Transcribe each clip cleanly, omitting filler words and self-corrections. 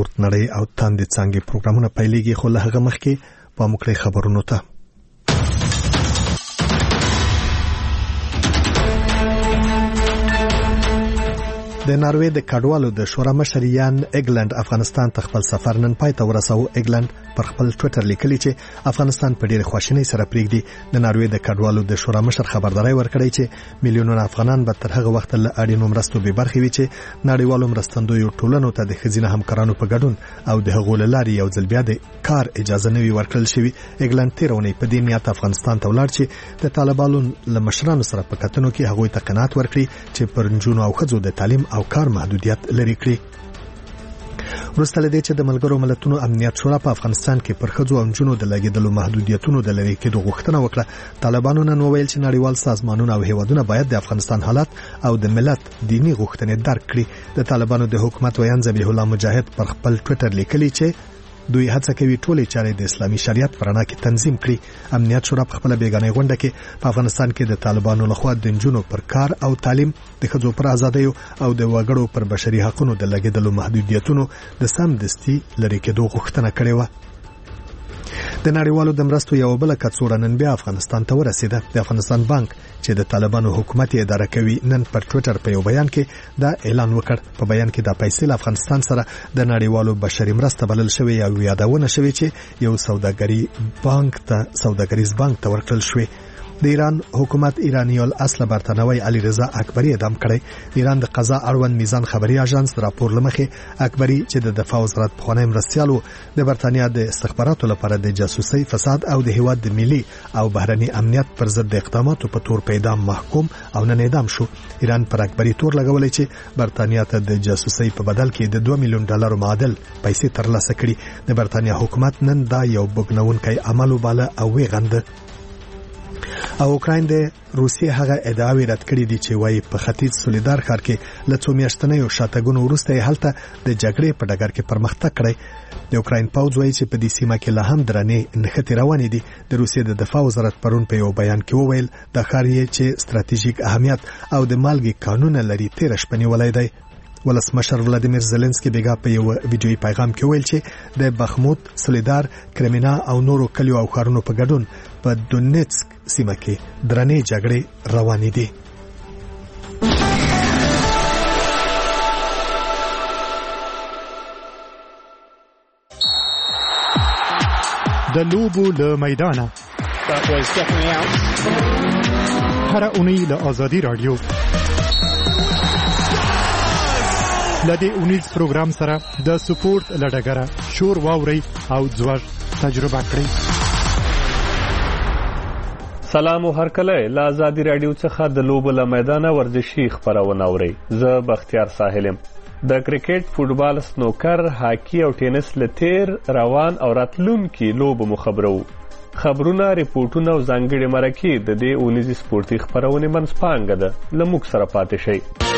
سپورت نړۍ او تاندې څنګه پروګرامونه پیلېږي خو له هغه مخکې په مخکې خبرونو ته د ناروې د کډوالو د شورا مشر یان انګلند افغانستان ته خپل سفر نن پای ته ورساو. انګلند پر خپل ټوئیټر لیکلی چې افغانستان په ډېر خواشینۍ سره پریږدي. د ناروې د کډوالو د شورا مشر خبرداري ورکړی چې میلیونونه افغانان به تر هغه وخت له اړینو مرستو به برخې وي چې نړیوالو مرستندویو ټولنو ته د خزینه همکارانو په ګډون او د هغو لاري یو ځل بیا د کار اجازه نوي ورکړل شوی. انګلند تیرونی په دې نیت افغانستان ته ولاړ چې د طالبانو له مشرانو سره په کتنو کې هغوی ته قناعت ورکړي چې پر نجونو او ښځو د تعلیم او کار محدودیت لري کړی. وروسته لدې چې د ملګرو ملتونو امنیت شورا په افغانستان کې پر ښځو او نجونو د لګیدلو محدودیتونو د لري کېدو غوښتنه وکړه، طالبانو نن وویل چې نړیوال سازمانونه او هیوادونه باید د افغانستان حالات او د ملت دینی غوښتنې درک کړي. د طالبانو د حکومت ویان ذبیح الله مجاهد پر خپل ټوئیټر لیکلی چې دوی هڅه کوي ټولې چارې د اسلامي شریعت پر رڼا کې تنظیم کړي. امنیت شورا په خپل بیگانه غونډه کې په افغانستان کې د طالبانو لخوا د نجونو پر کار او تعلیم، د ښځو پر ازادۍ او د وګړو پر بشري حقوقو د لګیدلو محدودیتونو د سمدستي لري کېدو غوښتنه کړې و. د نړیوالو د مرستو یو بل کڅوړه نن بیا افغانستان ته ورسیده. د افغانستان بانک چې د طالبانو حکومت اداره کوي نن پر ټوئیټر په یو بیان کې دا اعلان وکړ. په بیان کې د پیسې له افغانستان سره د نړیوالو بشري مرسته بلل شوی او یادونه شوی چې یو سوداګریز بانک ته ورکړل شوی. د ایران حکومت ایرانی الاصل برتانوي علي رضا اکبری اعدام کړی. د ایران د قضا اړوند میزان خبري اژانس راپور لمخې اکبری چې د دفاع وزارت پخوانی مرستیالو د برتانیا د استخباراتو لپاره د جاسوسي، فساد او د هیواد د ملي او بهرني امنیت پر ضد د اقداماتو په تور په اعدام محکوم او نن اعدام شو. ایران پر اکبری تور لګولې چې برتانیا ته د جاسوسي په بدل کې د $2 میلیون معادل پیسې ترلاسه کړي. د برتانیا حکومت نن دا یو بګنونکی عمل وباله او ویغند. او اوکراین د روسیې هغه ادعاوې رد کړې دي چې وايي په ختیځ سولیدار ښار کې له څو میاشتنیو شاتګونو وروسته یې هلته د جګړې په ډګر کې پرمختګ کړی. د اوکراین پوځ وايي چې په دې سیمه کې لا هم درنې نښتې روانې دي. د روسیې د دفاع وزارت پرون په یو بیان کې وویل د ښار یې چې ستراتیژیک اهمیت او د مالګې کانونه لري 13 شپې نیولای دی. ولسمشر ولادیمیر زيلنسکي بیګا په یو ویډیوي پیغام کې ویل چې د بخموت، سولیدار، کرمنا او نورو کلیو او ښارونو په ګډون په دونیتسک سیمه کې درنې جګړې روانې دي. د لوبو له میدانه هر اونۍ له آزادي رادیو لدې اونیز پروګرام سره د سپورت لډګره شور واوري او ځوږ تجربه کړئ. سلام او هرکله له آزادي رادیو څخه د لوبو له میدانه ورزشي خبرونه اورئ. زه بختیار ساحلم. د کرکټ، فوټبال، سنوکر، هاکی او ټینس لتیر روان او راتلونکي لوبو مخبرو خبرونه، ریپورتونه او ځانګړي مرکې د دې اونیزي سپورتي خبرونه منځپانګه ده. لموږ سره پاتې شئ.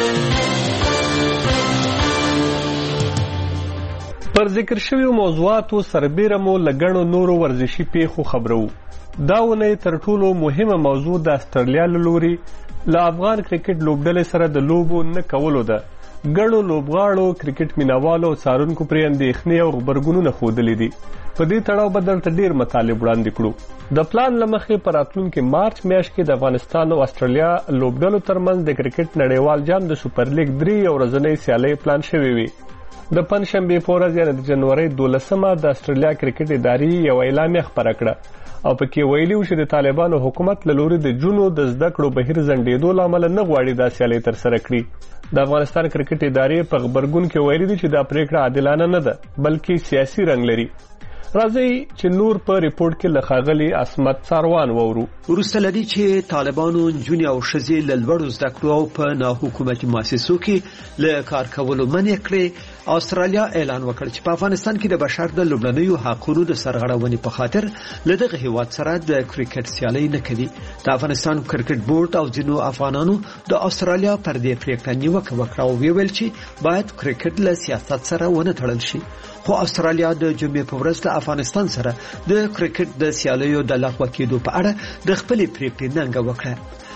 پر ذکر شویو موضوعاتو سربیره مو لګڼو نورو ورزشي پیښو خبرو. دا ونې تر ټولو مهمه موضوع د استرالیا له لوري له افغان کرکټ لوبډلې سره د لوبو نه کولو ده. ګڼو لوبغاړو، کرکټ مینوالو او څارونکو پرې اندېښنې او غبرګونونه ښودلې دي. په دې تړاو به درته ډېر مطالب وړاندې کړو. د پلان له مخې په راتلونکي مارچ میاشت کې د افغانستان او استرالیا لوبډلو ترمنځ د کرکټ نړیوال جام د سوپر لیګ 3 ورځنۍ سیالۍ پلان شوې وي. د پنځشنبې په ورځ یعنې د جنوري 12مه د استرالیا کرکټ ادارې یو اعلامیه خپره کړه او پکې ویلي و چې د طالبانو حکومت له لوري د جونو د زده کړو بهیر ځنډېدو له امله نه غواړي دا سیالۍ ترسره کړي. د افغانستان کرکټ ادارې په غبرګون کې ویلي دي چې دا پریکړه عادلانه نه ده بلکې سیاسي رنګ لري. راځي چې نور په ریپورت کې لخاغلي عصمت ساروان وورو. وروسته لدی چې طالبانو نجونې او ښځې له لوړو زده کړو او په ناحکومتي مؤسسو کې له کار کولو منع کړې. استرالیا اعلان وکړ چې په افغانستان کې د بشر د لومړنیو حقوقو د سرغړونې په خاطر له دغه هیواد سره د کرکټ سیالۍ نه کوي. د افغانستان کرکټ بورډ او ځینو افغانانو د استرالیا پر دې پریکړه نیوکه وکړه او ویل چې باید کرکټ له سیاست سره ونه تړل شي. خو استرالیا د جمعې په ورځ د افغانستان سره د کرکټ د سیالیو د لغوه کېدو په اړه د خپلې پریکړې ننګه وکړه.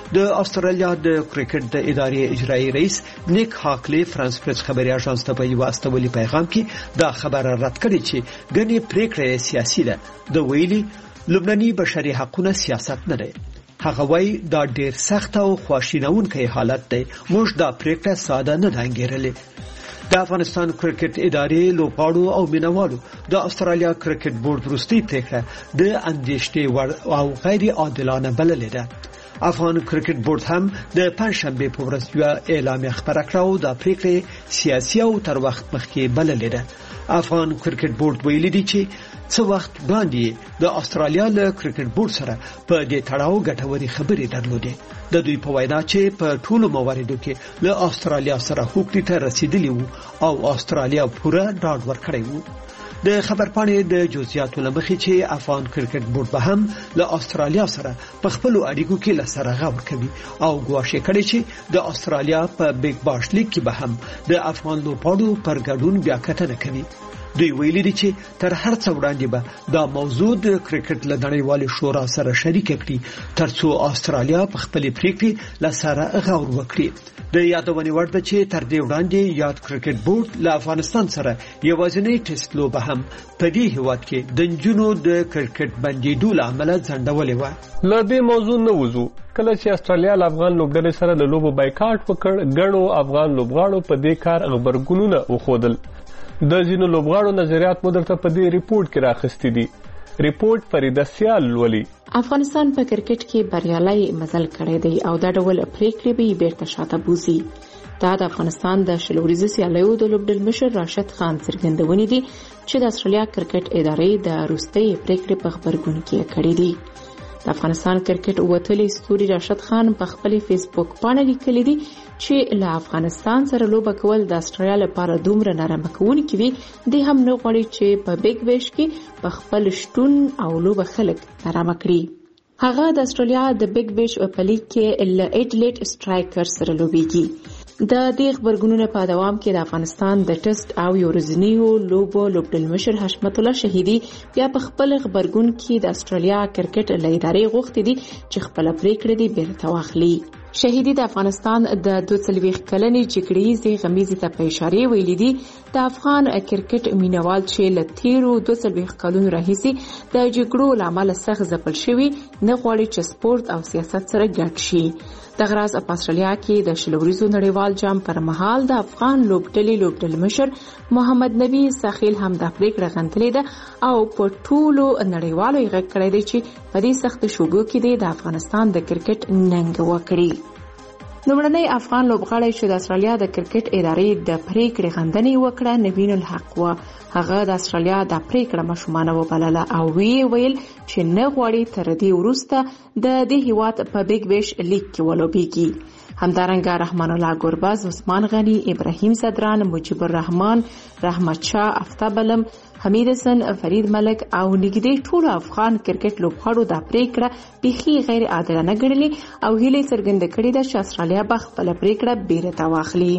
د استرالیا د کرکټ د ادارې اجرایی رئیس نیک هاکلی فرانس پریس خبري اژانس ته په یو استولي پیغام کې دا خبره رد کړې چې ګڼې پریکړې سیاسي ده. د ویلي لبناني بشري حقوقو سیاست نه دی. هغه وایي دا ډیر سخت او خواشینونکی حالت دی. موږ دا پریکړه ساده نه انګیرلې. د افغانستان کرکټ ادارې لوبغاړو او مینوالو د استرالیا کرکټ بورډ وروستۍ پریکړه د اندېښنې وړ او غیر عادلانه بللې ده. افغان کرکټ بورډ هم د پنځشنبه په ورځ یو اعلامیه خبره کړه او د پریکړې سیاسي او تر وخت مخکې بللې ده. افغان کرکټ بورډ ویلي دی چې څو وخت وړاندې د استرالیا له کرکټ بورډ سره په دې تړاو ګټوري خبرې درلودې. د دوی په وینا چې په ټولو مواردو کې له استرالیا سره حقوقي ته رسیدلی وو او استرالیا پوره ډاډ ورکړی وو. د خبرپاڼې د جزئیاتو لمخې چې افغان کرکټ بورډ به هم له استرالیا سره په خپل اړیکو کې لسره غور کوي او ګواښ کړي چې د استرالیا په بیگ باش لیګ کې به هم د افغان لوبغاړو پر ګډون بیا کتنه کوي. دوی ویلي دي چې تر هر څه وړاندې به دا موضوع د کرکټ له نړیوالې شورا سره شریک کړي ترڅو استرالیا په خپل پریکړې لسره غور وکړي. د یادونې وړ ده چې تر دې وړاندې یاد کرکټ بورډ له افغانستان سره یوازینی ټیسټ لوبه هم په دې هیواد کې د نجونو د کرکټ بندیدو له امله ځنډولې وه. له دې موضوع نه وځو. کله چې استرالیا له افغان لوبډلې سره د لوبو بایکاټ وکړ، ګڼو افغان لوبغاړو په دې کار غبرګونونه وښودل. د ځینو لوبغاړو نظریات مو درته په دې ریپورت کې راخستې دي. ریپورت فریده سیال لولي. افغانستان په کرکټ کې بریالي مزل کړی دی او دا ډول پریکړې به بیرته شاته بوزي. دا د افغانستان د شلوريزه سیالیو د لوبډل مشر راشد خان څرګندونې دي چې د استرالیا کرکټ ادارې د روستۍ پریکړې په خبرګون کې کړې دي. د افغانستان کرکټ وتلې ستوري راشد خان په خپل فیسبوک باندې لیکلي دي چې له افغانستان سره لوبه کول د استرالیا لپاره دومره نرمه کوونکی وي د هم نه غواړي چې په بیگ بیش کې په خپل شتون او لوبه خلک نرمه کړي. هغه د استرالیا د بیگ بیش په لیګ کې ل ایډلیټ سټرایکر سره لوبيږي. د دې خبرګونونو په دوام کې د افغانستان د ټیسټ او یورزنیو لوبډل مشر حشمت الله شهیدی بیا په خپل خبرګون کې د استرالیا کرکټ ادارې غوښتي دي چې خپل پریکړه دې بیرته واخلي. شهیدی د افغانستان د 22 کلنې جګړې غمیزې ته په اشاره ویلي دي د افغان کرکټ مینوال چې له تیرو 22 کلونو راهیسې د جګړو لامل سخت ځپل شوی نه غواړي چې سپورت او سیاست سره ګډ شي. د غراز په استرالیا کې د شلوريزو نړیوال جام پر مهال د افغان لوبډل مشر محمد نبی ساخیل هم د پریکړه غندلې ده او په ټولو نړیوالو یې غږ کړی دی چې په دې سخت شوبو کې د افغانستان د کرکټ ننګ وکړي. لومړنی افغان لوبغاړی چې د استرالیا د کرکټ ادارې د پریکړې غندنې وکړه نوین الحق و. هغه د استرالیا د پریکړه مشمانه وبلله او ویل چې نه غواړي تر دې وروسته د دې هیواد په بیگ بیش لیګ کې ولوبېږي. همدارنګه رحمان الله ګورباز، عثمان غنی، ابراهیم صدران، مجيب الرحمن، رحمت شاه، افتاب علم، حمید حسن، فرید ملک او نګدې ټول افغان کرکټ لوبغاړو د پریکړه بيخي غیر عادلانه ګڼلې او هیله څرګنده کړې ده چې استرالیا به خپل پریکړه بیرته واخلي.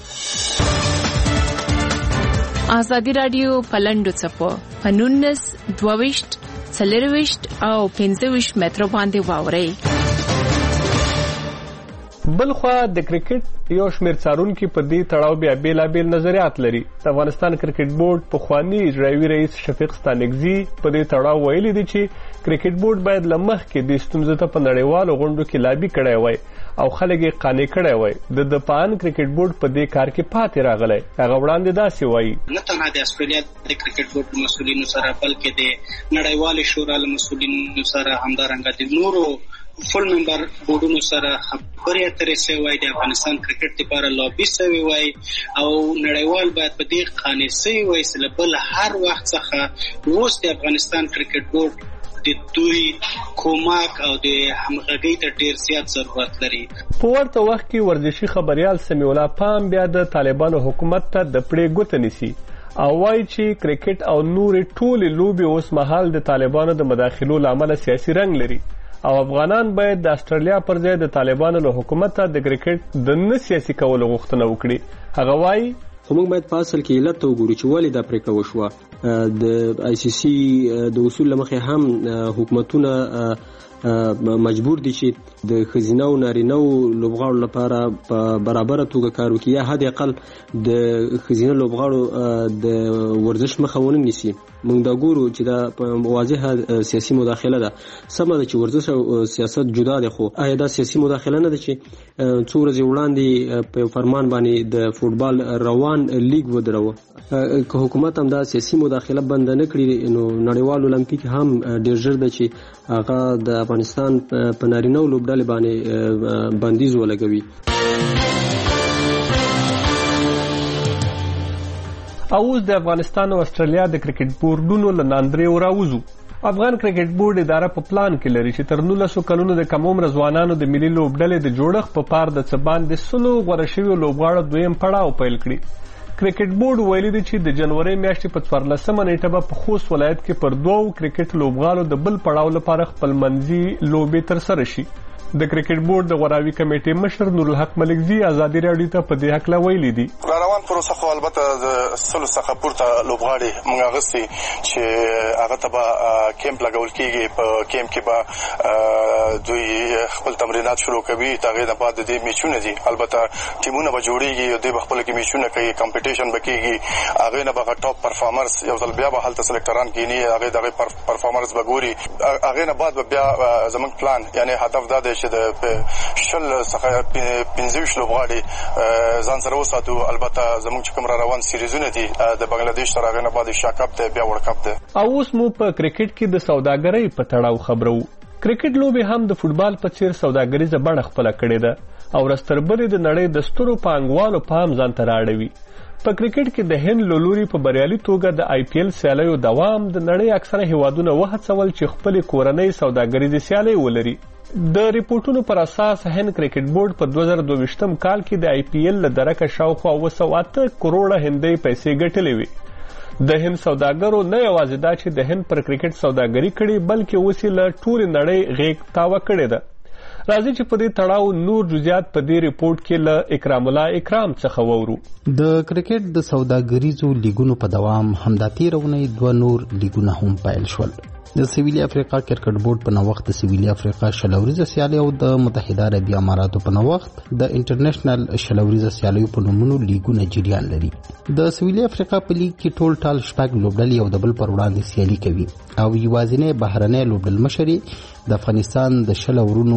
ازادي رادیو پلندو چپو پنونس 22 40 او 25 مترو باندې واوري. بلخوا د کرکټ یو شمېر څارونکي په دې تړاو بیا بیلابیل نظریات لري. د افغانستان کرکټ بورډ پخوانی اجرایي رئیس شفیق ستانکزي په دې تړاو ویلي دي چې کرکټ بورډ باید له مخکې د ستونزو ته په نړیوالو غونډو کې لابي کړی وای او خلک یې قانع کړی وای. د پان کرکټ بورډ په دې کار کې پاتې راغلی. هغه وړاندې داسې وایي نه تنها د استرالیا د کرکټ بورډ مسؤلینو سره بلکې د نړیوالې شورا له مسؤلینو سره همدارنګه د نورو فل ممبر بورډونو سره خبرې اترې شوې وای. د افغانستان کرکټ لپاره لابي شوی وای او نړیوال باید په دې قانع شي وای چې بل هر وخت څخه اوس د افغانستان کرکټ بورډ د دوی کومک او د همغږۍ ته ډیر زیات ضرورت لري. په ورته وخت کې ورزشي خبريال سمیع الله پام بیا د طالبانو حکومت ته د پړې ګوته نیسي او وایي چې کرکټ او نورې ټولې لوبې اوس مهال د طالبانو د مداخلو لامل سیاسي رنګ لري او افغانان باید د استرالیا پر ځای د طالبانو له حکومت ته د کرکټ د نه سیاسي کولو غوښتنه وکړي. هغه وایي خو موږ باید په اصل کې علت ته وګورو چې ولې دا پریکړه وشوه. د ICC د اصول لمخې هم حکومتونه مجبور دي چې د ښځینه او نارینه لوبغاړو لپاره په برابره توګه کار وکړي یا حد اقل د ښځینه لوبغاړو د ورزش مخه ونه نیسي. موږ دا ګورو چې دا واضحه سیاسي مداخله ده. سمه ده چې ورزش او سیاست جدا دي، خو آیا دا سیاسي مداخله نه ده چې څو ورځې وړاندې په فرمان باندې د فوټبال روان لیګ ودروه؟ که حکومت هم دا سیاسي مداخله بند نه کړي نو نړیوال اولمپیک هم ډېر ژر ده چې هغه د افغانستان په نارینه لوبډلې باندې بندیز ولګوي. اوس د افغانستان او استرالیا د کرکټ بورډونو له ناندریو راوځو. افغان کرکټ بورډ اداره په پلان کې لري چې تر 19 کلونو د کم عمر ځوانانو د ملي لوبډلې د جوړښت په پار د څبان د 100 غوړه شویو لوبغاړو دویم پړاو پیل کړي. کرکټ بورډ ویلي دی چې د جنوري میاشتې په 14مه نیټه به په خوست ولایت کې پر 2 کرکټ لوبغاړو د بل پړاو لپاره خپل منځي لوبې ترسره شي. د کرکټ بورډ د غوراوي کمیټې مشر نور الحق ملکزي ازادي راډیو ته په دې حق ویلي دي. روان پروسه خو البته د سلو څخه پورته لوبغاړي موږ غسي چې هغه ته به کیمپ لګول کیږي. په کیمپ کې به دوی خپل تمرینات شروع کوي. تاغه د بعد د میچونه دي البته ټیمونه به جوړیږي او د خپل کې میچونه کوي، کمپټیشن به کیږي. هغه نه به ټاپ پرفارمرز یو ځل بیا به هلته سلیکټران کینی، هغه دغه پرفارمرز به ګوري. هغه نه بعد بیا زمونږ پلان یعنی هدف دا دی چې د شل څخه 15 لوبغاړي ځان سره وساتو. البته زموږ چې کوم روان سیریزونه دي د بنگلاديش سره غنه بعد شاکپ ته بیا ورکپ ته. اوس مو په کرکټ کې د سوداګرۍ په تړاو خبرو. کرکټ لوبي هم د فوټبال په څیر سوداګریزه بڼه خپل کړې ده او رستربلې د نړۍ د سترو پانګوالو پام ځان ته راړوي. په کرکټ کې د هند لولوري په بریالي توګه د IPL سیالیو دوام د نړۍ اکثره هیوادونه وهڅول چې خپل کورنۍ سوداګریزه سیالي ولري. د ریپورتونو پر اساس هند کرکټ بورډ په 2022م کال کې د IPL له درکه شاوخوا 208 کروڑه هندۍ پیسې ګټلې وي. د هند سوداګرو نه یوازې دا چې د هند پر کرکټ سوداګري کړي بلکې اوس له ټول نړۍ غیږ تاوه کړې ده. راځي چې په دې تړاو نور جزئیات په دې ریپورت کې له اکرام الله اکرام څخه وورو. د کرکټ د سوداګریزو لیګونو په دوام همدا تیرونې 2 نور لیګونه هم پیل شول. د سویلي افریقا کرکټ بورډ په نوښت د سویلي افریقا شلوریزه سیالي او د متحده عربي اماراتو په نوښت د انټرنیشنل شلوریزه سیالي په نومونو لیګونه جریان لري. د سویلي افریقا په لیګ کې ټول ټال شپږ لوبډلې او د بل پر وړاندې سیالي کوي او یوازینی بهرنۍ لوبډل مشري د افغانستان د شلورونو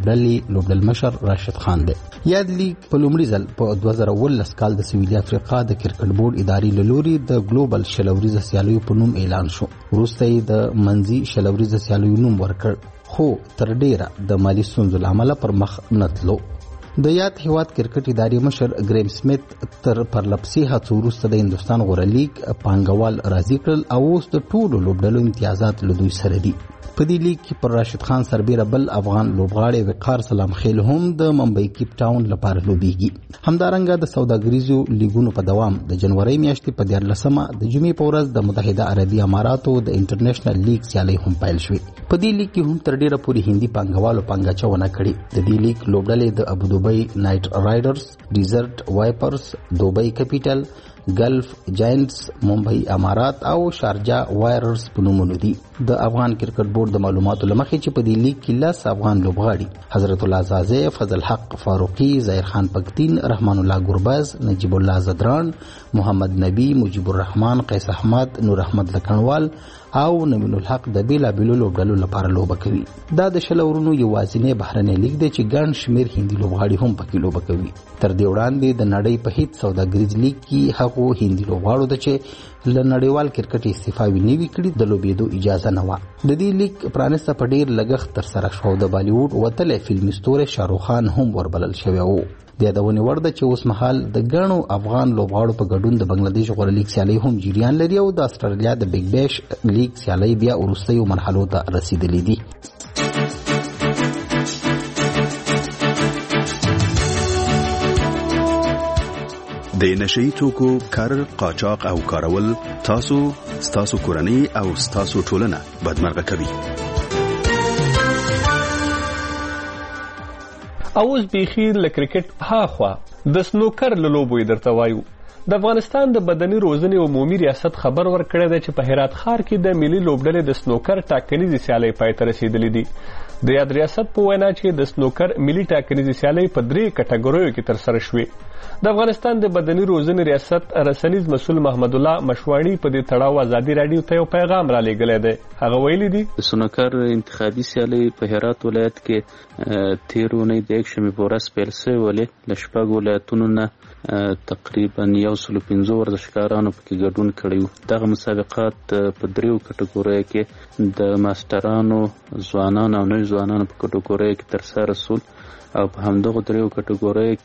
لوبډل مشر راشد خان دی. یاد لیګ په لومړي ځل په 2019 کال د سویلي افریقا د کرکټ بورډ اداري لوري د ګلوبل شلوریزه سیالي په نوم اعلان شو. وروسته یې د منځي شلوریزه سیالي نوم ورکړ خو تر ډیره د مالی ستونزو له امله پر مخ نه تلو. د یاد هیواد کرکټ اداري مشر ګریم سمیت تر پرلپسې هڅو وروسته د هندوستان غوره لیګ پانګوال راضي کړل او اوس د ټولو لوبډلو امتیازات له دوی سره دي. په دې لیګ کې پر راشد خان سربیره بل افغان لوبغاړی وقار سلام خیل هم د ممبئی کیپ ټاون لپاره لوبېږي. همدارنګه د سوداګریزو لیګونو په دوام د جنوري میاشتې په 14مه د جمعې په ورځ د متحده عربي اماراتو د انټرنیشنل لیګ سیالي هم پیل شوې. په دې لیګ کې هم تر ډیره پورې هندي پانګوالو پانګاچونه کړې. د دې لیګ لوبډلې د ابودوبۍ نایټ رایډرز، ډیزرټ وایپرز، دوبۍ کیپیټل، گلف جاینټس، ممبئی امارات او شارجه وایررز په نومونو دي. د افغان کرکټ بورډ د معلوماتو لمخې چې په دې لیګ کې 10 افغان لوبغاړي حضرت الله زازی، فضل حق فاروقی، ظاهر خان پکتین، رحمان الله ګربز، نجیب الله زدران، محمد نبی، مجيب الرحمن، قیس احمد، نور احمد لکنوال او نمین الحق د بیلابیلو لوبډلو لپاره لوبه کوي. دا د شلورونو یوازینی بهرنۍ لیګ دی چې ګڼ شمیر هندي لوبغاړي هم پکې لوبه کوي. تر دې وړاندې د نړۍ په هیڅ سوداګریز لیګ کې هغو هندي لوبغاړو ته چې له نړیوال کرکټ استعفاوي نه وي کړې د لوبېدو اجازه نه وه. د دې لیګ پرانسته په ډیر لګښت ترسره شو. د بالیوډ وتلی فلمي ستوری شاهرخ خان هم وربلل شوی و. د یادونې وړ ده چې اوس مهال د ګڼو افغان لوبغاړو په ګډون د بنگلاديش غوره لیګ سیالي هم جریان لري او د استرالیا د بیگ بیش لیګ سیالي بیا وروستیو مرحلو ته رسیدلې دي. د نشئی توکو کار، قاچاق او کارول ستاسو کورنۍ او ستاسو ټولنه بدمرغه کوي. اوس بخیر ل کرکټ هاخوا د سنوکر له لوبو درته وایو. د افغانستان د بدني روزنې عمومي ریاست خبر ورکړی دی چې په هرات ښار کې د ملي لوبډلې د سنوکر ټاکنیزې سیالۍ پای ته رسیدلې دي. د یاد ریاست په وینا چې د سنوکر ملي ټاکنیزې سیالۍ په 3 کټګوریو کې ترسره شوې. د افغانستان د بدني روزنې ریاست رسنیز مسؤل محمد الله مشواڼي په دې تړاو ازادي رادیو ته یو پیغام را لېږلی دی. هغه ویلي دي د سنوکر انتخابي سیالۍ په هرات ولایت کې تیر اونۍ د 1 شنبې په ورځ پیل شوې ولې له 6 ولایتونو نه تقریبا 115 ورزشکارانو پکې ګډون کړی و. دغه مسابقات په 3 کټګوریو کې د ماسترانو، ځوانانو او نوي ځوانانو په کټګوریو کې ترسره شول او په همدغه 3 کټګوریو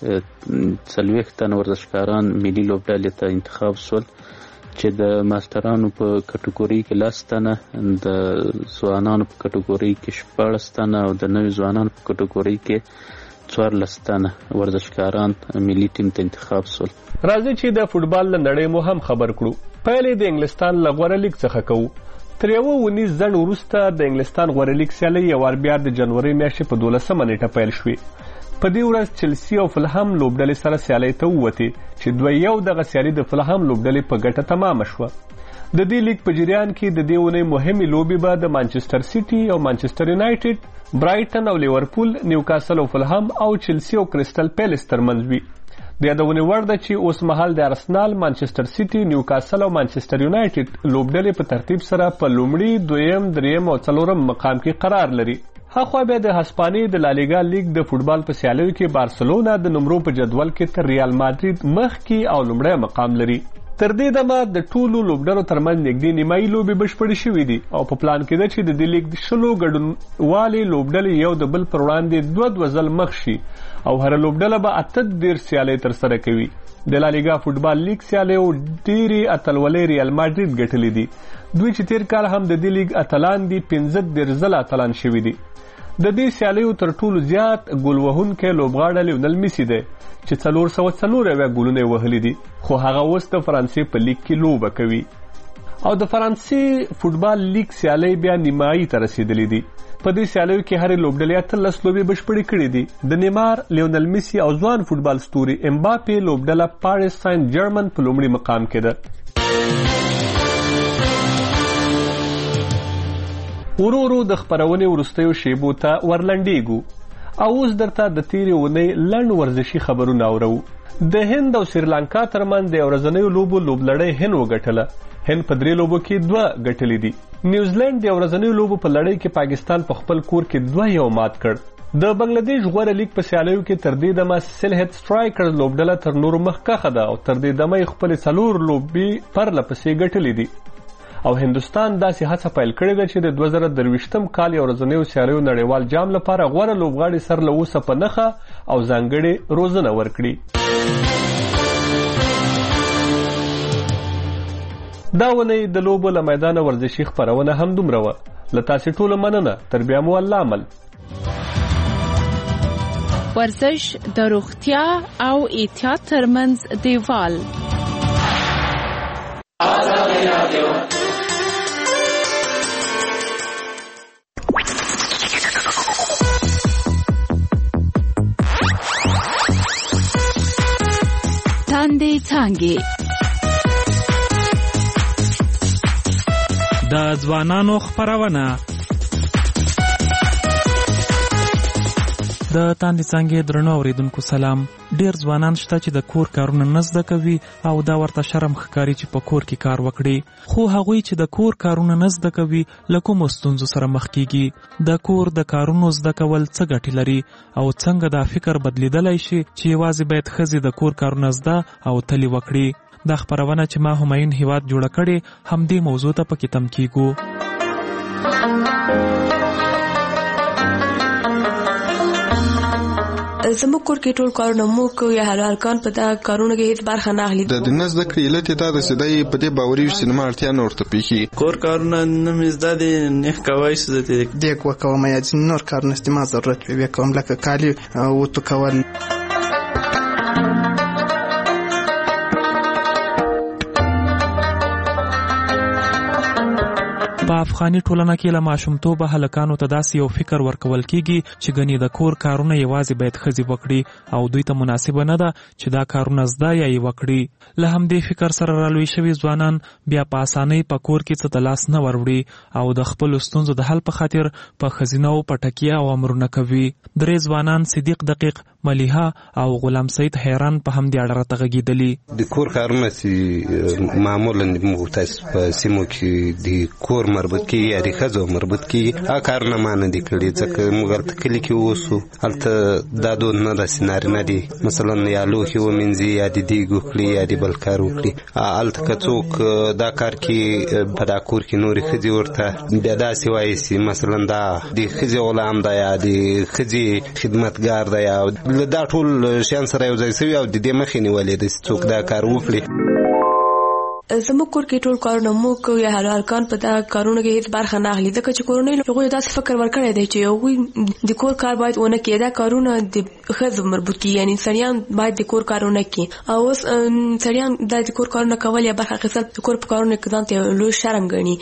کې 40 تن ورزشکاران ملي لوبډلې ته انتخاب شول چې د ماسترانو په کټګوري کې 10 تنه، د ځوانانو په کټګوري کې 14 تنه او د نوي ځوانانو په کټګوري کې 14 تنه ورزشکاران ملي ټیم ته انتخاب شول. راځي چې د فوټبال له نړۍ مو هم خبر کړو. پیلې د انګلستان له غوره لیګ څخه کوو. تر 19 ځنډ وروسته د انګلستان غوره لیګ سیالۍ یو وار بیا د جنوري میاشتې په 12 نیټه پیل شوې. په دې ورځ چلسي او فلهم لوبډلې سره سیالۍ ته ووتې چې 2-1 دغه سیالي د فلهم لوبډلې په ګټه تمامه شوه. د دې لیګ په جریان کې د دې اونۍ مهمې لوبې به د مانچستر سیټي او مانچستر یونایټډ، برایټن او لیورپول، نیوکاسل او فلهم او چلسي او کریسټل پیلس ترمنځ وي. د یادونې وړ ده چې اوس مهال د ارسنال، مانچستر سیټي، نیوکاسل او مانچستر یونایټډ لوبډلې په ترتیب سره په لومړي، 2م، 3م او 4م مقام کې قرار لري. هاخوا بیا د هسپانیې د لالیګا لیګ د فوټبال په سیالیو کې بارسلونا د نمرو په جدول کې تر ریال مادرید مخکې او لومړی مقام لري. تر دې دمه د ټولو لوبډلو ترمنځ نږدې نیمایي لوبې بشپړې شوې دي او په پلان کې ده چې د دې لیګ 10 ګډونوالې لوبډلې یو د بل پر وړاندې 2 ځل مخ شي او هره لوبډله به 18 سیالۍ ترسره کوي. د لالیګا فوټبال لیګ سیالیو ډېرې اتلولۍ ریال مادرید ګټلې دي. دوی چې تیر کال هم د دې لیګ اتلان دي 15 ځله اتلان شوي دي. د دې سیالیو تر ټولو زیات ګول وهونکی لوبغاړی لیونل میسي دی چې 404 ګولونه یې وهلي دي، خو هغه اوس د فرانسې په لیګ کې لوبه کوي. او د فرانسې فوټبال لیګ سیالۍ بیا نیمایي ته رسیدلې دي. په دې سیالیو کې هرې لوبډلې 18 لوبې بشپړې کړې دي. د نیمار، لیونل میسي او ځوان فوټبال ستوري امباپې لوبډله پاریس ساین جرمن په لومړي مقام کې ده. ورو ورو د خپرونې وروستیو شیبو ته ورلنډیږو او اوس درته د تیرې اونۍ لنډ ورزشي خبرونه اورو. د هند او سریلانکا ترمنځ د ورځنیو لوبو لوبلړۍ هند وګټله. هند په 3 لوبو کې 2 ګټلې دي. نیوزیلند د ورځنیو لوبو په لړۍ کې پاکستان په خپل کور کې 2-1 مات کړ. د بنگلاديش غوره لیګ په سیالیو کې تر دې دمه سلهټ سټرایکرز لوبډله تر نورو مخکښه ده او تر دې دمه خپل 4 لوبې پرله پسې ګټلې دي. او هندستان داسې هڅه پیل کړې ده چې د 2023 کال یو ورځنیو سیالیو نړیوال جام لپاره غوره لوبغاړي سر له اوسه په نښه او ځانګړې روزنه ورکړي. دا ونې د لوبو له میدانه ورزشي خپرونه هم دومره وه. له تاسې ټولو مننه. تر بیا مو الله عمل. ورزش د روغتیا او احتیاط ترمنځ دیوال. تاندې څانګې د ځوانانو خپرونه. د تاندې څانګې درنو اوریدونکو سلام. ډیر ځوانان شته چې د کور کارونه نه زده کوي او دا ورته شرم ښکاري چې په کور کې کار وکړي، خو هغوی چې د کور کارونه نه زده کوي له کومو ستونزو سره مخ کیږي. د کور د کارونو زده کول څه ګټې لري او څنګه دا فکر بدلیدلی شي چې یوازې باید ښځې د کور کارونه زده او تلې وکړي. دا خپرونه چې ما همایون هیواد جوړه کړې همدې موضوع ته پکې تم کیږو. زموږ کور کې ټول کارونه موږ کوو یا هلکان په دا کارونه کې هیڅ برخه نه اخلي. د دې زده کړې علت دا ده چې دی په دې باوري وي چې زما اړتیا نه ورته پېښي. کور کارونه نه مې زده دي، نه کوای شي زه دیګ وکوم یا ځینې نور کارونه چې ما ضرورت وي کوم لکه کالي وتو کول. په افغاني ټولنه کې له ماشومتوبه هلکانو ته داسې یو فکر ورکول کیږي چې ګنې د کور کارونه یوازې باید ښځې وکړي او دوی ته مناسبه نه ده چې دا کارونه زده یا یې وکړي. له همدې فکر سره رالوی شوي ځوانان بیا په اسانۍ په کور کې څه ته لاس نه وروړي او د خپلو ستونزو د حل په خاطر په ښځینهو پټکیه او امرونه کوي. درې ځوانان صدیق دقیق، ملیحه او غلام سید حیران په همدې اړه راته غږېدلي. د کور کارونه چې معمولا موږ تاسو په سیمو کې د کور مربوط کېږي یا د ښځو مربوط کېږي، هغه کارونه ما نه دي کړي ځکه موږ هلته کلي کې اوسو. هلته دا دود نه داسې نارینه دي مثلا یا لوښي ومینځي یا د دیګ وکړي یا د بل کار وکړي. هلته که څوک دا کار کې په دا کور کې نورې ښځې ورته بیا داسې وایي چې مثلا دا د ښځې غلام ده یا د ښځې خدمتګار ده یا دا ټول شیان سره یو ځای شوي او د دې مخې نیولې ده چې څوک دا کار وکړي. زموږ کور کې ټول کارونه موږ کوو یا هلکان په دا کارونو کې هیڅ برخه نه اخلي ځکه چې کورنۍ هغوی داسې فکر ورکړی دی چې هغوی د کور کار باید ونه کړي. دا کارونه د ښځو مربوط کېږي، یعنې سړیان باید د کور کارونه کړي او اوس سړیان دا د کور کارونه کول یا برخه اخیستل د کور په کارونو کې ځان ته لوی شرم ګڼي.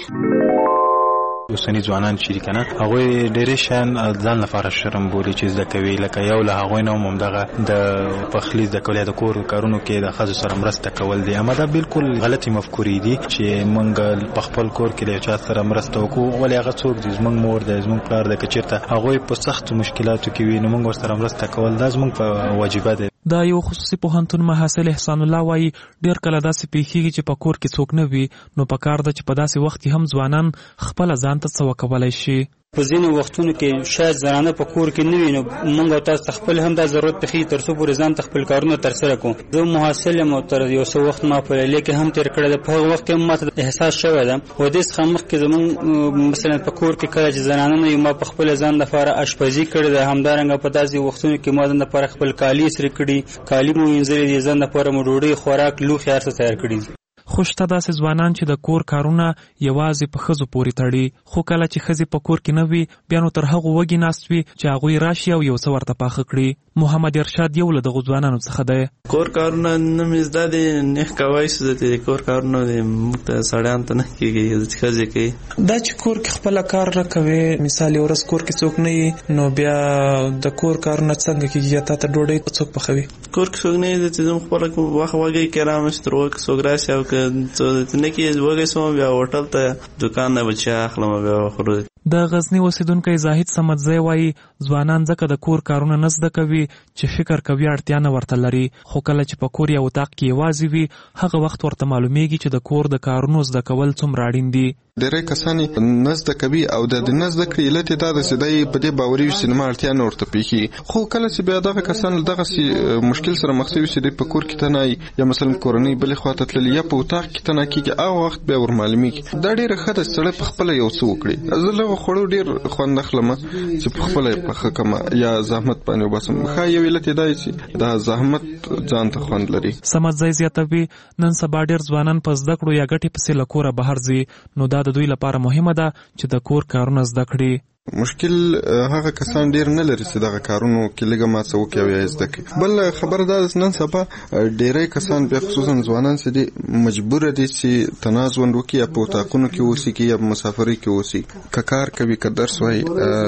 اوسني ځوانان چې کنه هغوی ډېرې شیان ځان لپاره شرم بولي چې زده کوي، لکه یو له هغوی نه هم همدغه د پخلي زده کول یا د کور کارونو کې د ښځو سره مرسته کول دي. اما دا بالکل غلطي مفکورې دي چې موږ په خپل کور کې د یو چا سره مرسته وکړو، ولې هغه څوک دی زموږ مور دی زموږ پلار دی، که چېرته هغوی په سختو مشکلاتو کې وي نو موږ ورسره مرسته کول دا زموږ په واجبه دی. دا یو خصوصي پوهنتون محصل احسان الله وایي ډېر کله داسې پیښیږي چې په کور کې څوک نه وي نو پکار ده چې په داسې وخت کې هم ځوانان خپله ځان ته څه وکولی شي. په ځینو وختونو کې شاید زنانه په کور کې نه وي نو موږ او تاسو خپل هم دا ضرورت پېښېږي تر څو پورې ځان ته خپل کارونه ترسره کړو. زه محصل یم او تر یو څه وخت ما په لیلیه کې هم تېر کړی دی. په هغه وخت کې هم ماته احساس شوی ده و دې څخه مخکې زموږ مثلا په کور کې کله چې زنانه نه وي ما په خپله ځان لپاره اشپزي کړې ده. همدارنګه په داسې وختونو کې ما ځان لپاره خپل کالي استري کړي، کالي مو وینځلي دي، ځان لپاره مو ډوډۍ خوراک لوښي هر څه تیار کړي دي. خو شته داسې ځوانان چې د کور کارونه یوازې په ښځو پورې تړي، خو کله چې ښځې په کور کې نه وي بیا نو تر هغو وږي ناست وي چې هغوی راشي او یو څه ورته پاخه کړي. محمد ارشاد یو له دغو ځوانانو څخه دی. کور کارونه نه مې زده دي، نه کوای شو د کور کارونه موږ ته سړیان ته نه کېږي، ښځې کوي. دا چې کور کې خپله کار نه کوي، مثال یو ورځ کور کې څوک نه وي نو بیا د کور کارونه څنګه کېږي یا تا ته ډوډۍ څوک پخوي؟ کور کې څوک نه وي چې زه خپله وخت وږی کې رامشت تر وخت څوک راشي او که نه کې وږی شوم بیا هوټل ته دوکان نه بچی اخلم بیا خورو. د غزنی اوسیدونکی زاهد صمدزی وایي ځوانان ځکه د کور کارونه نه زده کوي چې فکر کوي اړتیا نه ورته لري، خو کله چې په کور یا اتاق کې یوازې وي هغه وخت ورته معلومیږي چې د کور د کارونو زده کول څومره اړین دي. ډېری کسان نه زده کوي او د نه زده کړې علت یې دا ده چې دی په دې باوري وي چې زما اړتیا نه ورته پېښېږي. خو کله چې بیا دغه کسان له دغسې مشکل سره مخ شوي چې دی په کور کې تنه یا مثلا کورنۍ بلې خوا ته تللي یا په اتاق کې تنه کېږي هغه وخت بیا ورمعلومېږي. دا ډېره ښه ده چې سړی په خپله یو څه وکړي. زه له خوړو ډېر خوند اخلم چې په خپله یې پخه کړم یا زحمت باندې وباسم. ښه یو علت یې دا چې دا زحمت ځان ته خوند لري. صمدزی زیاتوي نن سبا ډېر ځوانان په زده کړو یا ګټې پسې له کوره بهر ځي، نو دا د دوی لپاره مهمه ده چې د کور کارونه زده کړي. مشکل هغه کسان ډیر نه لري چې دغه کارونو کې لږه ما څه وکړي او یا زده کړي. بل خبره دا ده نن سبا ډیری کسان بیا خصوصا ځوانان چې دي مجبور دي چې تنازل وکړي یا په اتاقونو کې اوسي یا په مسافرۍ کې اوسي. که کار کوي که درس وایي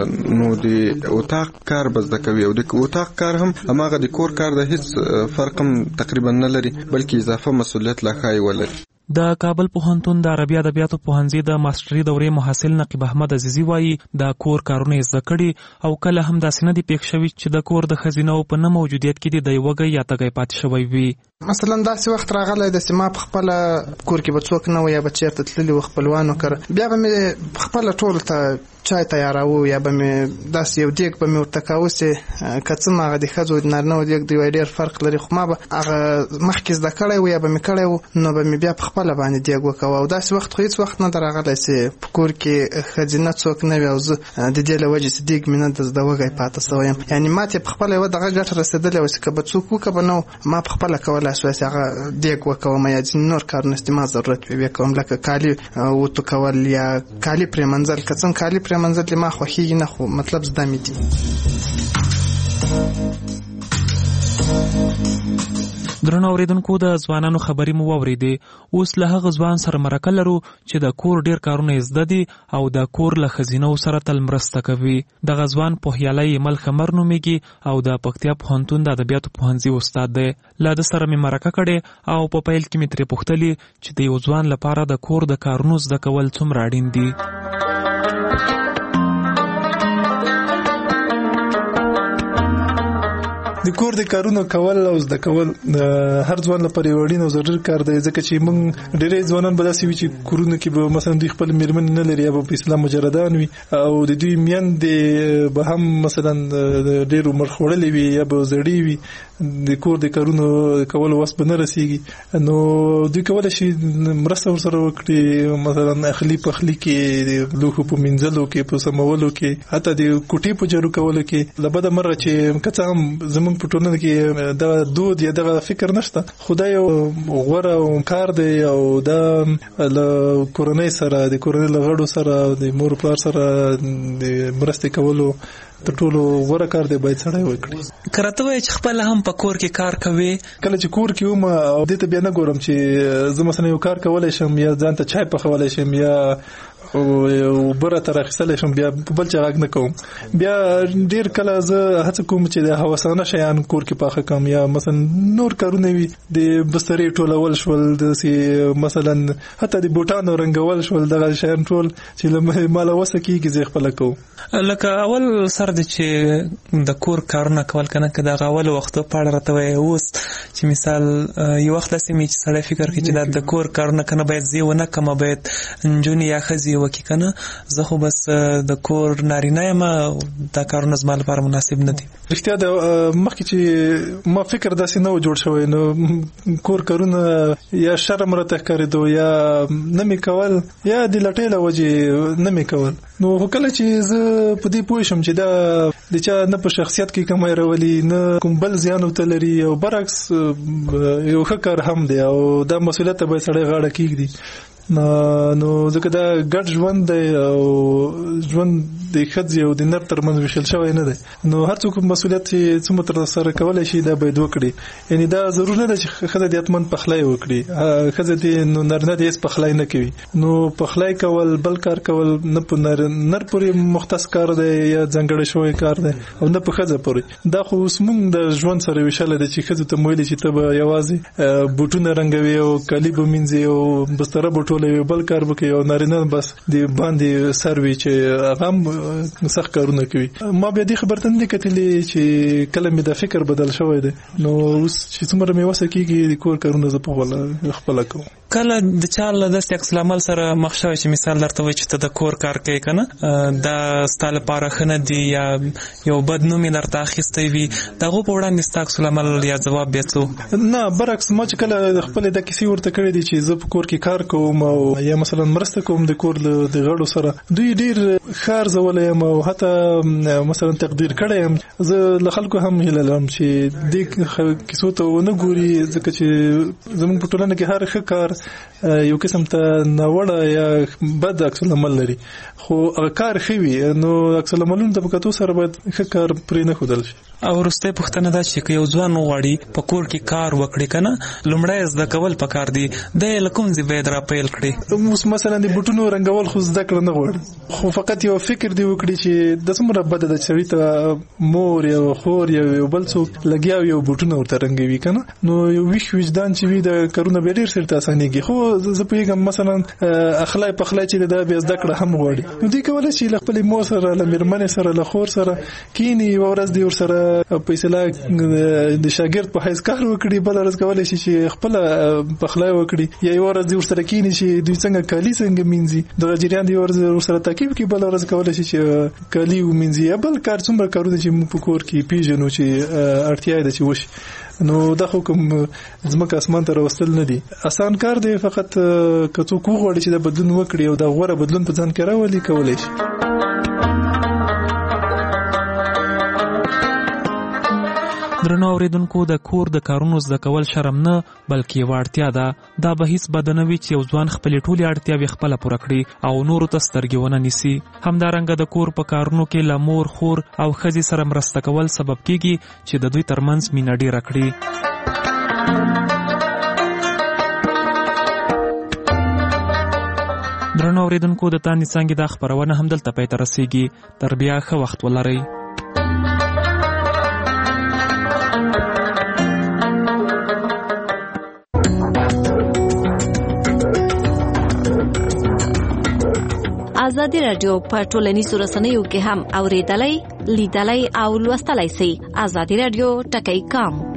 نو د اتاق کار به زده کوي او د اتاق کار هم هماغه د کور کار د هیڅ فرق هم تقریبا نه لري بلکې اضافه مسؤلیت لا ښایي ولري. د کابل پوهنتون د عربي ادبیاتو پوهنځي د ماستري دورې محصل نقیب احمد عزیزي وایي د کور کارونه یې زده کړي او کله هم داسې نه دي پېښ شوي چې د کور د ښځینو په نه موجودیت کې د وږی یا تږی پاتې شوی وي. مثلا داسې وخت راغلی د ما په خپله کور کې به څوک نه و یا به چېرته تللي و خپلوانو کره بیا به مې خپله ټولو ته چای تیاراوه یا به مې داسې یو دیګ به مې ورته کاوه چې که څه م هغه د ښځو د نارینهو دیګ د یو ډېر فرق لري خو ما به هغه مخکې زده کړی و یا به مې کړی و نو به مې بیا په خپله باندې دیګ وکوه او داسې وخت خو هېڅ وخت نه ده راغلی چې په کور کې ښځینه څوک نه وي او زه د دې له وجې چې دیګ مې نه ده زده وږی پاته سوی یم. یعنې ما ته په خپله یوه دغه ګټه رسېدلې وه چې که به څوک وکړه به نه ما په خپله کولی شوی چې هغه دیګ وکوم یا ځینې نور کارونه چې ما ضرورت وي کوم لکه کالي وتو کول یا کالي پرېمنځل. که څنګه کالي پرېمنځل ما خوښېږي نه خو مطلب زده مې دي. درنو اوریدونکو د ځوانانو خبرې مو واوریدې. اوس له هغه ځوان سره مرکه لرو چې د کور ډیر کارونه یې زده دي او د کور له خزینو سره تل مرسته کوي. دغه ځوان پوهیالی مل خمر نومیږي او د پکتیا پوهنتون د ادبیاتو پوهنځي استاد دی. له ده سره مې مرکه کړې او په پیل کې مې ترې پوښتلې چې د یو ځوان لپاره د کور د کارونو زده کول څومره اړین دي. د کور د کارونو کول او زده کول هر ځوان لپاره یو اړین او ضروري کار دی، ځکه چې موږ ډېری ځوانان به داسې وي چې کورونه کې به مثلا دوی خپل میرمن نه لري یا به په اسلام مجردان وي او د دوی میندې به هم مثلا ډېر عمر خوړلې وي یا به زړې وي، د کور د کارونو کولو وس به نه رسیږي. نو دوی کولی شي مرسته ورسره وکړي، مثلا اخلي پخلي کې، د لوښو په مینځلو کې، په سمولو کې، حتی د کوټې په جارو کولو کې. له بده مرغه چې که څه هم زموږ په ټولنه کې دا دود یا دغه فکر نشته، خو دا یو غوره کار دی او دا له کورنۍ سره، د کورنۍ له غړو سره، د مور پلار سره د مرستې کولو تر ټولو غوره کار دی، باید سړی وکړي. کرته وای چې خپل هم په کور کې کار کوي. کله چې کور کې وم او دې ته بیا نه ګورم چې زه مثلا یو کار کولای شم یا ځان ته چای پخولی شم یا بره تر اخیستلی شم، بیا بل چا غږ نه کوم. بیا ډېر کله زه هڅه کوم چې د هوسانه شیان کور کې پاخه کړم، یا مثلا نور کارونه وي، د بسترې ټولول شول، داسې مثلا حتی د بوټانو رنګول شول، دغه شیان ټول چې له ماله وسه کېږي زه خپله کوم. لکه اول سر دی چې د کور کارونه کول کنه که دغه اول وختو په اړه راته وایې. اوس چې مثال یو وخت داسې مې چې سړی فکر کوي چې دا د کور کارونه کنه باید زه ونه کړم، باید نجونې یا ښځې وکړي کنه، زه خو بس د کور نارینه یم، دا کارونه زما لپاره مناسب نه دي. رښتیا د مخکې چې ما فکر داسې نه و جوړ شوی، نو کور کارونه یا شرم راته ښکارېدو یا نه مې کول یا د لټۍ له وجې نه مې کول. نو خو کله چې زه په دې پوه شم چې دا د چا نه په شخصیت کې کمی راولي، نه کوم بل زیان ورته لري، او برعکس یو ښه کار هم دی او دا مسؤلیت ته باید سړی غاړه کېږدي. نو ځکه دا ګډ ژوند دی او ژوند د ښځې او د نر ترمنځ ویشل شوی نه دی. نو هر څوک مسؤلیت چې څومره ترسره کولی شي دا باید وکړي. یعنې دا ضرور نه ده چې ښځه دې حتمن پخلی وکړي، ښځه دې نو نارینه دې هېڅ پخلی نه کوي. نو پخلی کول، بل کار کول نه په نر پورې مختص کار دی یا ځانګړی شوی کار دی او نه په ښځه پورې. دا خو اوس موږ د ژوند سره ویشلی دی چې ښځو ته ویلي چې ته به یوازې بوټونه رنګوي او کالي به مینځي او بستره به ټولوي، بل کار به کوي، او نارینه بس د باندې سر وي چې هغه هم سخت کارونه کوي. ما بیا دې خبر ته نه کتلې چې کله مې دا فکر بدل شوی دی. نو اوس چې څومره مې وسه کېږي د کور کارونه زه په خپله کوم. کله د چا له داسې عکس العمل سره مخ شوی چې مثال درته وایي چې ته د کور کار کوي که نه، دا ستا لپاره ښه نه دي یا یو بد نوم یې درته اخیستی وي، د هغو په وړاندې ستا عکس العمل یا ځواب بیا څه؟ نه، برعکس ما چې کله خپلې دا کیسې ورته کړې دي چې زه په کور کې کار کوم او یا مثلا مرسته کوم د کور د غړو سره، دوی ډېر ښه ارزولی یم او حتی مثلا تقدیر کړی یم. زه له خلکو هم هیله لرم چې دې کیسو ته ونه ګوري، ځکه چې زموږ په ټولنه کې هر ښه کار یو قسم ته ناوړه یا بد عکس العمل لري، خو هغه کار ښه وي. نو عکس العملونو ته په کتو سره باید ښه کار پرې نه ښودل شي. او وروستۍ پوښتنه دا چې که یو ځوان وغواړي په کور کې کار وکړي که نه، لومړی زده کول پکار دي، دی له کوم ځای باید را پیل کړي؟ اوس مثلا د بوټونو رنګول خو زده کړه نه غواړي، خو فقط یو فکر دی وکړي چې د څومره بده ده چې سړي ته مور یا خور یا یو بل څوک لګیا وي او بوټونه ورته رنګوي که نه، نو یو ویښ وجدان چې وي د کارونه بیا ډېر سرته اسانېږي. خو زه پوهېږم مثلا اخلی پخلی چې دا بیا زده کړه هم غواړي، نو دوی کولی شي له خپلې مور سره، له مېرمنې سره، له خور سره کښېني، یوه ورځ دې ورسره په اصطلاح د شاګرد په حیث کار وکړي، بله ورځ کولی شي چې خپله پخلی وکړي، یا یوه ورځ دې ورسره کښېني چې دوی څنګه کالي څنګه مینځي، دغه جریان دې ورسره تعقیب کړي، بله ورځ کولی شي چې کالي ومینځي، یا بل کار څومره کارونه چې موږ په کور کې پیژنو چې اړتیا یې ده چې وشي. نو دا خو کوم ځمکه اسمان ته راوستل نه دي، اسان کار دی. فقط که څوک وغواړي چې دا بدلون وکړي او دا غوره بدلون په ځان کې راولي، کولی شي. درنو اوریدونکو، د کور د کارونو زده کول شرم نه بلکې یوه اړتیا ده. دا به هیڅ بده نه وي چې یو ځوان خپلې ټولې اړتیاوې خپله پوره کړي او نورو ته سترګې ونه نیسي. همدارنګه د کور په کارونو کې له مور، خور او ښځې سره مرسته کول سبب کیږي چې د دوی ترمنځ مینه ډېره کړي. درنو اوریدونکو د تاندې څانګې دا خبرونه هم دلته پای ته رسیږي. تر بیا ښه وخت ولرئ. ازادي راډیو په ټولنیزو رسنیو کې هم اوریدلای، لیدلای او لوستلای شئ. ازادي راډیو ټکی کام